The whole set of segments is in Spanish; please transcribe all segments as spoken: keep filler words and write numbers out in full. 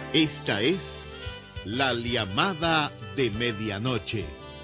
Esta es la llamada de medianoche.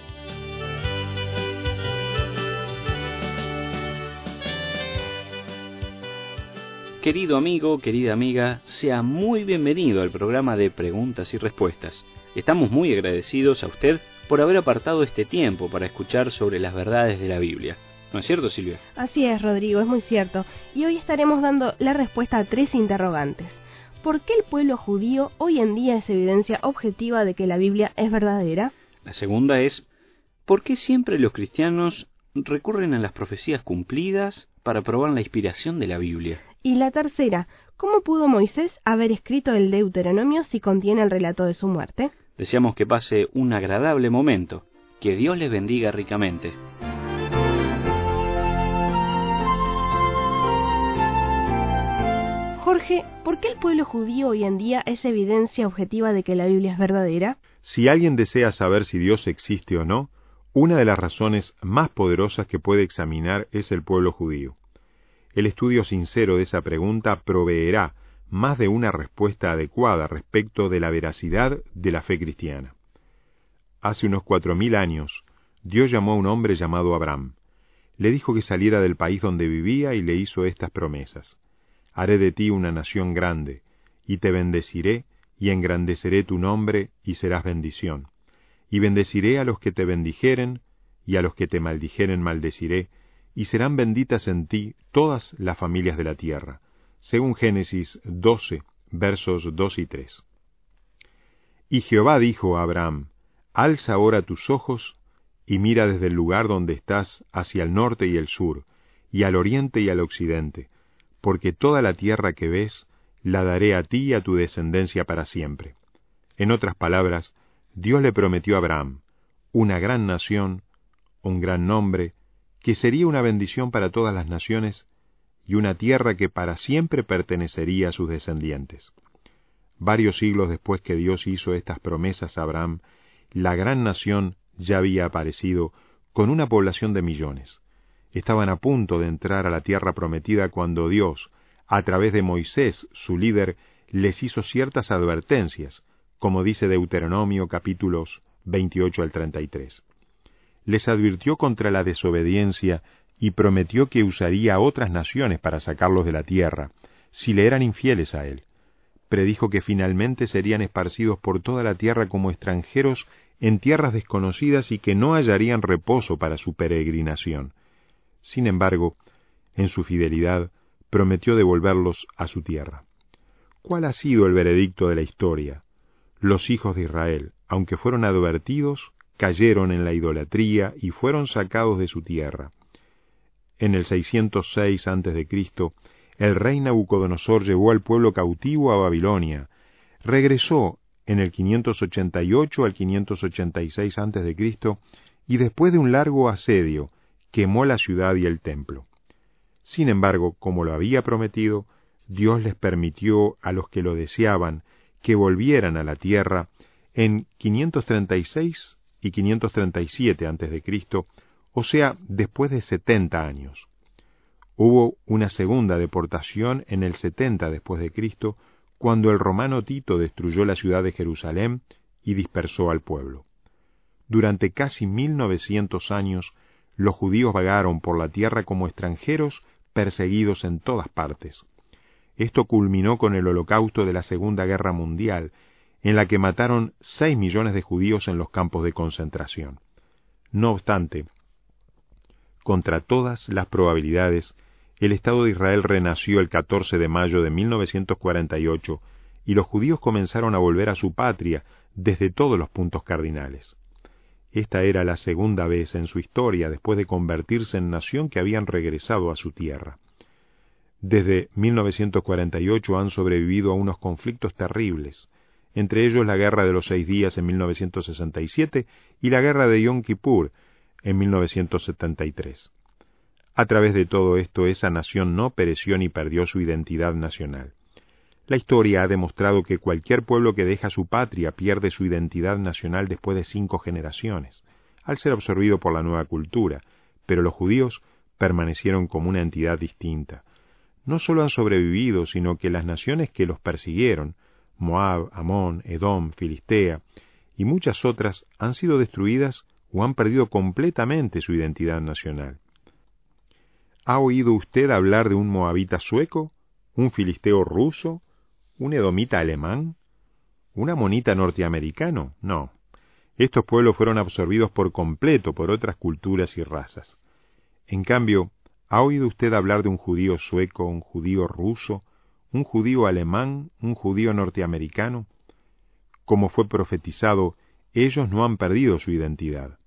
Querido amigo, querida amiga, sea muy bienvenido al programa de Preguntas y Respuestas. Estamos muy agradecidos a usted por haber apartado este tiempo para escuchar sobre las verdades de la Biblia. ¿No es cierto, Silvia? Así es, Rodrigo, es muy cierto. Y hoy estaremos dando la respuesta a tres interrogantes. ¿Por qué el pueblo judío hoy en día es evidencia objetiva de que la Biblia es verdadera? La segunda es, ¿por qué siempre los cristianos recurren a las profecías cumplidas para probar la inspiración de la Biblia? Y la tercera, ¿cómo pudo Moisés haber escrito el Deuteronomio si contiene el relato de su muerte? Deseamos que pase un agradable momento. Que Dios les bendiga ricamente. Jorge, ¿por qué el pueblo judío hoy en día es evidencia objetiva de que la Biblia es verdadera? Si alguien desea saber si Dios existe o no, una de las razones más poderosas que puede examinar es el pueblo judío. El estudio sincero de esa pregunta proveerá más de una respuesta adecuada respecto de la veracidad de la fe cristiana. Hace unos cuatro mil años, Dios llamó a un hombre llamado Abraham. Le dijo que saliera del país donde vivía y le hizo estas promesas. Haré de ti una nación grande, y te bendeciré, y engrandeceré tu nombre, y serás bendición. Y bendeciré a los que te bendijeren, y a los que te maldijeren maldeciré, y serán benditas en ti todas las familias de la tierra. Según Génesis doce, versos dos y tres. Y Jehová dijo a Abraham, alza ahora tus ojos, y mira desde el lugar donde estás hacia el norte y el sur, y al oriente y al occidente, porque toda la tierra que ves, la daré a ti y a tu descendencia para siempre. En otras palabras, Dios le prometió a Abraham una gran nación, un gran nombre, que sería una bendición para todas las naciones, y una tierra que para siempre pertenecería a sus descendientes. Varios siglos después que Dios hizo estas promesas a Abraham, la gran nación ya había aparecido con una población de millones. Estaban a punto de entrar a la tierra prometida cuando Dios, a través de Moisés, su líder, les hizo ciertas advertencias, como dice Deuteronomio capítulos veintiocho al treinta y tres. Les advirtió contra la desobediencia y prometió que usaría a otras naciones para sacarlos de la tierra, si le eran infieles a él. Predijo que finalmente serían esparcidos por toda la tierra como extranjeros en tierras desconocidas y que no hallarían reposo para su peregrinación. Sin embargo, en su fidelidad, prometió devolverlos a su tierra. ¿Cuál ha sido el veredicto de la historia? Los hijos de Israel, aunque fueron advertidos, cayeron en la idolatría y fueron sacados de su tierra. En el seiscientos seis antes de Cristo, el rey Nabucodonosor llevó al pueblo cautivo a Babilonia. Regresó en el quinientos ochenta y ocho al quinientos ochenta y seis antes de Cristo y después de un largo asedio, quemó la ciudad y el templo. Sin embargo, como lo había prometido, Dios les permitió a los que lo deseaban que volvieran a la tierra en quinientos treinta y seis y quinientos treinta y siete antes de Cristo, o sea, después de setenta años. Hubo una segunda deportación en el setenta después de Cristo, cuando el romano Tito destruyó la ciudad de Jerusalén y dispersó al pueblo. Durante casi mil novecientos años, los judíos vagaron por la tierra como extranjeros perseguidos en todas partes. Esto culminó con el holocausto de la Segunda Guerra Mundial, en la que mataron seis millones de judíos en los campos de concentración. No obstante, contra todas las probabilidades, el Estado de Israel renació el catorce de mayo de mil novecientos cuarenta y ocho y los judíos comenzaron a volver a su patria desde todos los puntos cardinales. Esta era la segunda vez en su historia después de convertirse en nación que habían regresado a su tierra. Desde mil novecientos cuarenta y ocho han sobrevivido a unos conflictos terribles, entre ellos la Guerra de los Seis Días en mil novecientos sesenta y siete y la Guerra de Yom Kippur en mil novecientos setenta y tres. A través de todo esto, esa nación no pereció ni perdió su identidad nacional. La historia ha demostrado que cualquier pueblo que deja su patria pierde su identidad nacional después de cinco generaciones, al ser absorbido por la nueva cultura, pero los judíos permanecieron como una entidad distinta. No solo han sobrevivido, sino que las naciones que los persiguieron Moab, Amón, Edom, Filistea y muchas otras han sido destruidas o han perdido completamente su identidad nacional. ¿Ha oído usted hablar de un moabita sueco, un filisteo ruso, un edomita alemán, un amonita norteamericano? No. Estos pueblos fueron absorbidos por completo por otras culturas y razas. En cambio, ¿ha oído usted hablar de un judío sueco, un judío ruso, un judío alemán, un judío norteamericano? Como fue profetizado, ellos no han perdido su identidad.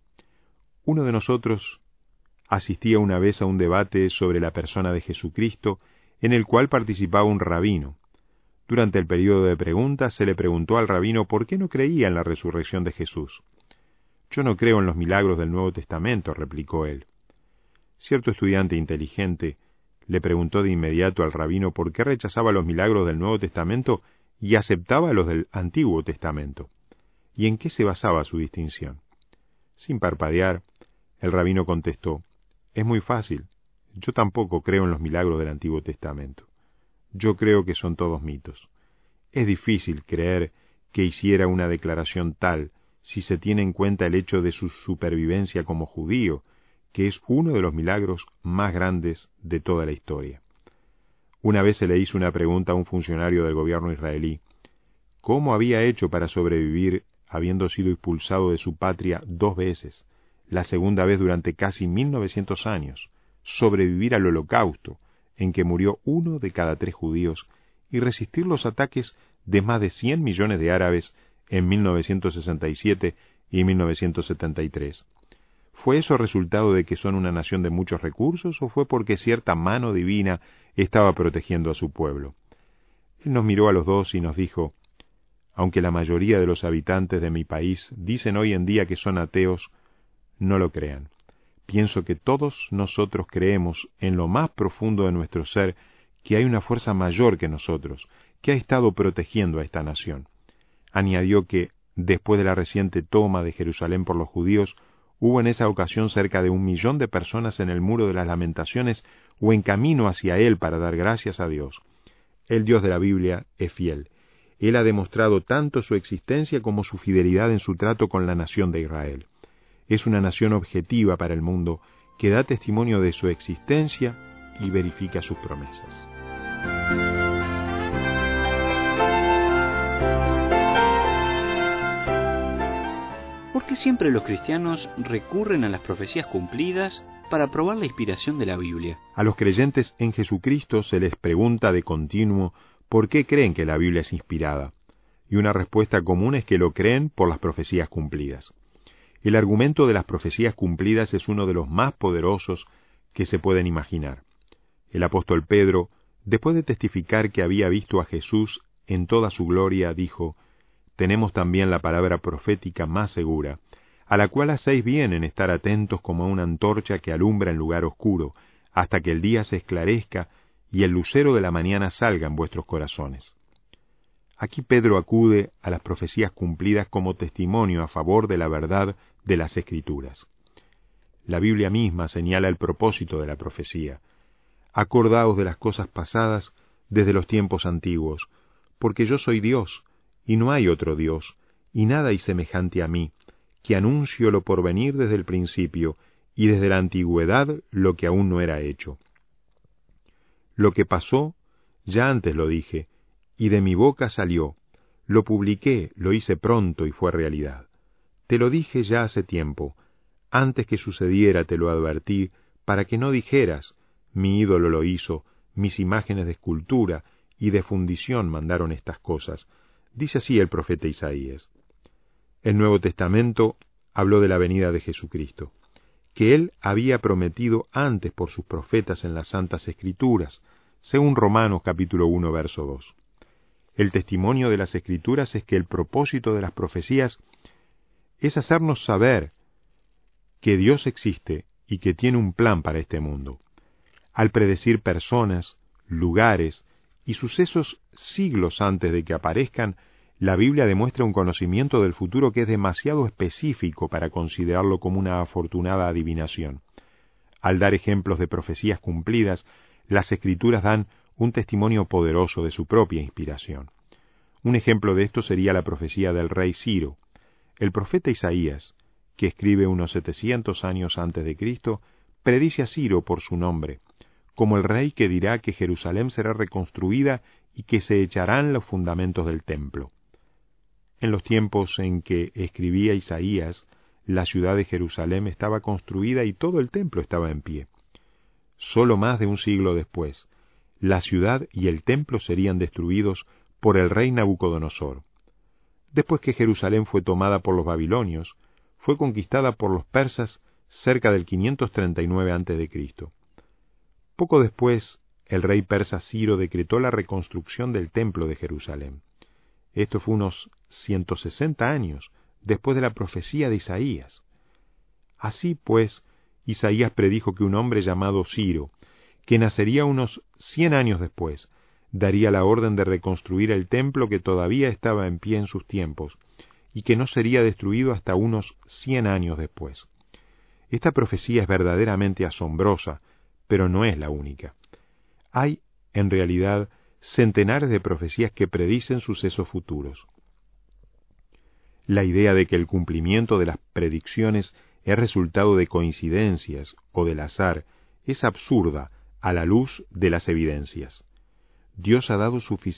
Uno de nosotros asistía una vez a un debate sobre la persona de Jesucristo, en el cual participaba un rabino. Durante el periodo de preguntas se le preguntó al rabino por qué no creía en la resurrección de Jesús. «Yo no creo en los milagros del Nuevo Testamento», replicó él. Cierto estudiante inteligente le preguntó de inmediato al rabino por qué rechazaba los milagros del Nuevo Testamento y aceptaba los del Antiguo Testamento, y en qué se basaba su distinción. Sin parpadear, el rabino contestó: «Es muy fácil. Yo tampoco creo en los milagros del Antiguo Testamento. Yo creo que son todos mitos. Es difícil creer que hiciera una declaración tal si se tiene en cuenta el hecho de su supervivencia como judío, que es uno de los milagros más grandes de toda la historia». Una vez se le hizo una pregunta a un funcionario del gobierno israelí: ¿cómo había hecho para sobrevivir habiendo sido expulsado de su patria dos veces, la segunda vez durante casi mil novecientos años, sobrevivir al Holocausto, en que murió uno de cada tres judíos, y resistir los ataques de más de cien millones de árabes en mil novecientos sesenta y siete y mil novecientos setenta y tres? ¿Fue eso resultado de que son una nación de muchos recursos o fue porque cierta mano divina estaba protegiendo a su pueblo? Él nos miró a los dos y nos dijo: «Aunque la mayoría de los habitantes de mi país dicen hoy en día que son ateos, no lo crean. Pienso que todos nosotros creemos en lo más profundo de nuestro ser que hay una fuerza mayor que nosotros, que ha estado protegiendo a esta nación». Añadió que, después de la reciente toma de Jerusalén por los judíos, hubo en esa ocasión cerca de un millón de personas en el Muro de las Lamentaciones o en camino hacia él para dar gracias a Dios. El Dios de la Biblia es fiel. Él ha demostrado tanto su existencia como su fidelidad en su trato con la nación de Israel. Es una nación objetiva para el mundo que da testimonio de su existencia y verifica sus promesas. ¿Por qué siempre los cristianos recurren a las profecías cumplidas para probar la inspiración de la Biblia? A los creyentes en Jesucristo se les pregunta de continuo por qué creen que la Biblia es inspirada, y una respuesta común es que lo creen por las profecías cumplidas. El argumento de las profecías cumplidas es uno de los más poderosos que se pueden imaginar. El apóstol Pedro, después de testificar que había visto a Jesús en toda su gloria, dijo: «Tenemos también la palabra profética más segura, a la cual hacéis bien en estar atentos como a una antorcha que alumbra en lugar oscuro, hasta que el día se esclarezca y el lucero de la mañana salga en vuestros corazones». Aquí Pedro acude a las profecías cumplidas como testimonio a favor de la verdad de las Escrituras. La Biblia misma señala el propósito de la profecía. «Acordaos de las cosas pasadas desde los tiempos antiguos, porque yo soy Dios, y no hay otro Dios, y nada hay semejante a mí, que anuncio lo por venir desde el principio, y desde la antigüedad lo que aún no era hecho. Lo que pasó, ya antes lo dije, y de mi boca salió, lo publiqué, lo hice pronto y fue realidad. Te lo dije ya hace tiempo, antes que sucediera te lo advertí, para que no dijeras, mi ídolo lo hizo, mis imágenes de escultura y de fundición mandaron estas cosas. Dice así el profeta Isaías. El Nuevo Testamento habló de la venida de Jesucristo, que él había prometido antes por sus profetas en las Santas Escrituras, según Romanos capítulo uno, verso dos. El testimonio de las Escrituras es que el propósito de las profecías es hacernos saber que Dios existe y que tiene un plan para este mundo. Al predecir personas, lugares y sucesos siglos antes de que aparezcan, la Biblia demuestra un conocimiento del futuro que es demasiado específico para considerarlo como una afortunada adivinación. Al dar ejemplos de profecías cumplidas, las Escrituras dan un testimonio poderoso de su propia inspiración. Un ejemplo de esto sería la profecía del rey Ciro. El profeta Isaías, que escribe unos setecientos años antes de Cristo, predice a Ciro por su nombre, como el rey que dirá que Jerusalén será reconstruida y que se echarán los fundamentos del templo. En los tiempos en que escribía Isaías, la ciudad de Jerusalén estaba construida y todo el templo estaba en pie. Solo más de un siglo después, la ciudad y el templo serían destruidos por el rey Nabucodonosor. Después que Jerusalén fue tomada por los babilonios, fue conquistada por los persas cerca del quinientos treinta y nueve antes de Cristo. Poco después, el rey persa Ciro decretó la reconstrucción del templo de Jerusalén. Esto fue unos ciento sesenta años después de la profecía de Isaías. Así pues, Isaías predijo que un hombre llamado Ciro, que nacería unos cien años después, daría la orden de reconstruir el templo que todavía estaba en pie en sus tiempos, y que no sería destruido hasta unos cien años después. Esta profecía es verdaderamente asombrosa, pero no es la única. Hay, en realidad, centenares de profecías que predicen sucesos futuros. La idea de que el cumplimiento de las predicciones es resultado de coincidencias o del azar es absurda a la luz de las evidencias. Dios ha dado suficiente